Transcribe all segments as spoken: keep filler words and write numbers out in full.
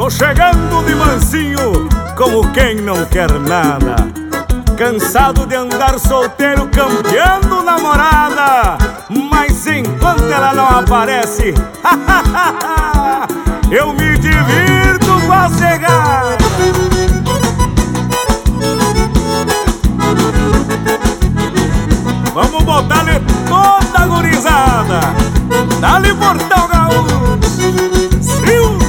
Tô chegando de mansinho, como quem não quer nada, cansado de andar solteiro, campeando namorada. Mas enquanto ela não aparece, eu me divirto com a cegada. Vamos botar-lhe toda a gurizada. Dá-lhe Portal Gaúcho. Sim.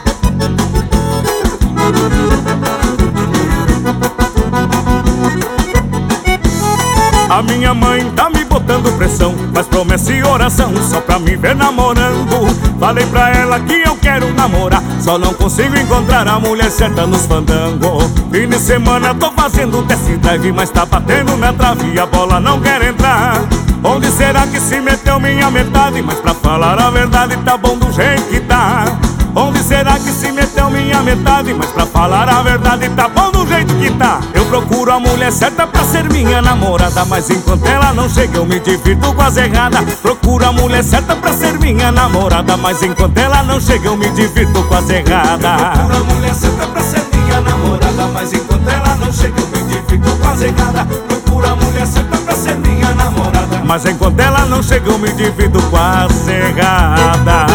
A minha mãe tá me botando pressão, faz promessa e oração só pra me ver namorando. Falei pra ela que eu quero namorar, só não consigo encontrar a mulher certa nos fandangos. Fim de semana tô fazendo test drive, mas tá batendo na trave e a bola não quer entrar. Onde será que se meteu minha metade? Mas pra falar a verdade tá bom do jeito que tá. Onde será que se meteu minha metade? Mas pra falar a verdade tá bom do jeito que tá. Eu procuro a mulher certa pra ser minha namorada, mas enquanto ela não chega eu me divirto com as erradas. Procuro a mulher certa pra ser minha namorada, mas enquanto ela não chega eu me divirto com as erradas. Procuro a mulher certa pra ser minha namorada, mas enquanto ela não chega eu me divirto com as erradas. Procuro a mulher certa pra ser minha namorada, mas enquanto ela não chega eu me divirto com as erradas.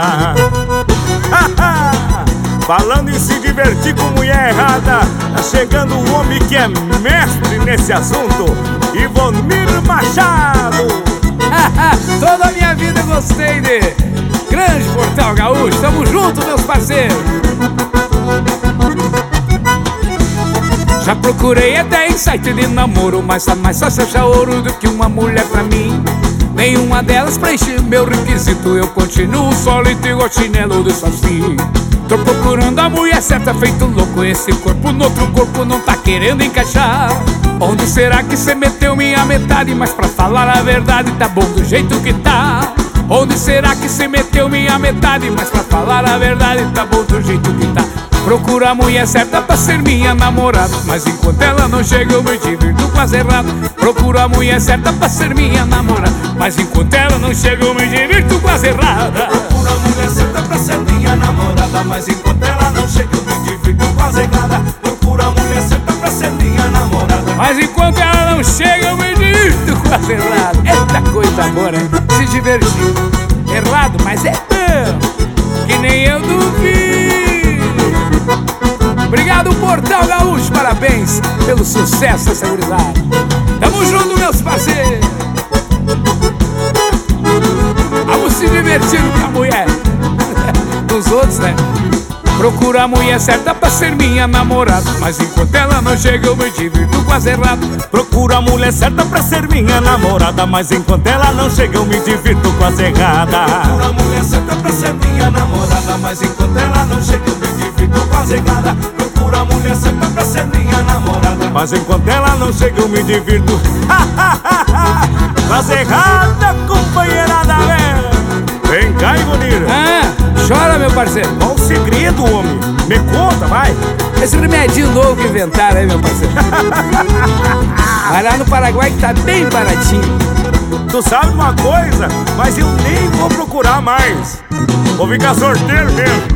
Falando em se divertir com mulher errada, tá chegando um homem que é mestre nesse assunto, Ivonir Machado. Toda a minha vida eu gostei de grande Portal Gaúcho. Tamo junto, meus parceiros. Já procurei até em site de namoro, mas tá mais fácil achar ouro do que uma mulher pra mim. Nenhuma delas preenche meu requisito, eu continuo sólido igual chinelo do Saci. Tô procurando a mulher certa feito louco, esse corpo no outro corpo não tá querendo encaixar. Onde será que cê meteu minha metade? Mas pra falar a verdade tá bom do jeito que tá. Onde será que cê meteu minha metade? Mas pra falar a verdade tá bom do jeito que tá. Procuro a mulher certa pra ser minha namorada, mas enquanto ela não chega eu me divirto com as erradas. Procuro a mulher certa pra ser minha namorada, mas enquanto ela não chega eu me divirto com as erradas. Procuro a mulher certa pra ser minha namorada, mas enquanto ela não chega eu me divirto com as erradas. Procuro a mulher certa pra ser minha namorada, mas enquanto ela não chega eu me divirto com as erradas. Eita coisa boa, né? Se divertir. Errado, mas é bom, que nem eu duvido. Obrigado, Portal Gaúcho, parabéns pelo sucesso dessa gurizada. Tamo junto, meus parceiros. Vamos se divertir com a mulher dos outros, né? Procuro a mulher certa pra ser minha namorada, mas enquanto ela não chega eu me divirto com as erradas. Procuro a mulher certa pra ser minha namorada, mas enquanto ela não chega eu me divirto com as erradas. Procuro a mulher certa pra ser minha namorada, mas enquanto ela não chega eu me divirto com as erradas. Procuro a mulher certa pra ser minha namorada, mas enquanto ela não chega eu me divirto com as erradas, companheirada velha. Vem cá, Ivonir. Ah, chora, meu parceiro. Qual o segredo, homem? Me conta, vai. Esse remedinho novo que inventaram aí, meu parceiro. Vai lá no Paraguai que tá bem baratinho. Tu sabe uma coisa? Mas eu nem vou procurar mais. Vou ficar sorteiro mesmo.